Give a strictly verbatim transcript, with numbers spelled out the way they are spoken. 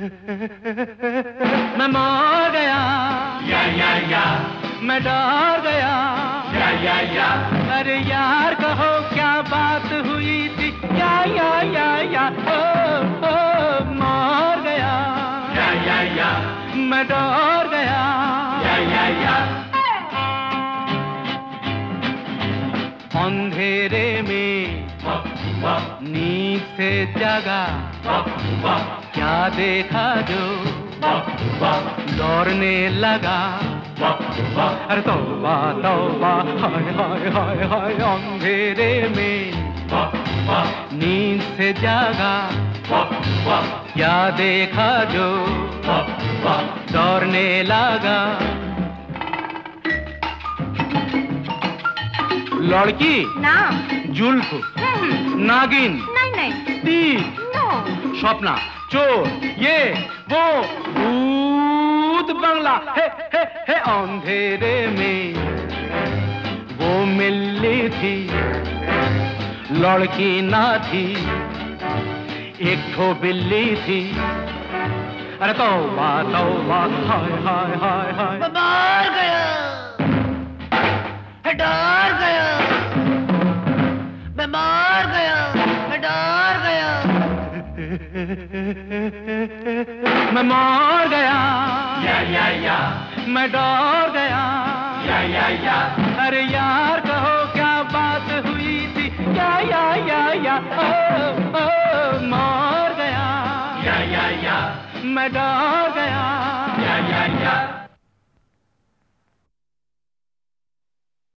मैं मर गया, या या या, मैं डर गया, या या या, अरे यार कहो क्या बात हुई थी, या या या या, ओ, ओ, मर गया, या या या, मैं डर गया, या या या, अंधेरे में नींद से जागा, क्या देखा जो दौड़ने लगा, अरे तौबा तौबा, हाय हाय हाय हाय, अंधेरे में नींद से जागा, क्या देखा जो दौड़ने लगा। लड़की, नाम, जुल्फ, नागिन, नहीं नहीं, तीर, नो, स्वप्ना, चोर, ये वो भूत बंगला, हे हे हे, अंधेरे में वो मिली थी, लड़की ना थी, एक ठो बिल्ली थी, अरे तौबा तौबा, हाय हाय हाय हाय, मर गया, डर गया, मैं मर गया, मैं डर गया, मैं मर गया, या या या, मैं डर गया, या या या, अरे यार कहो क्या बात हुई थी, या या या या, ओ, ओ, मर गया, या या या, मैं डर गया, या या या।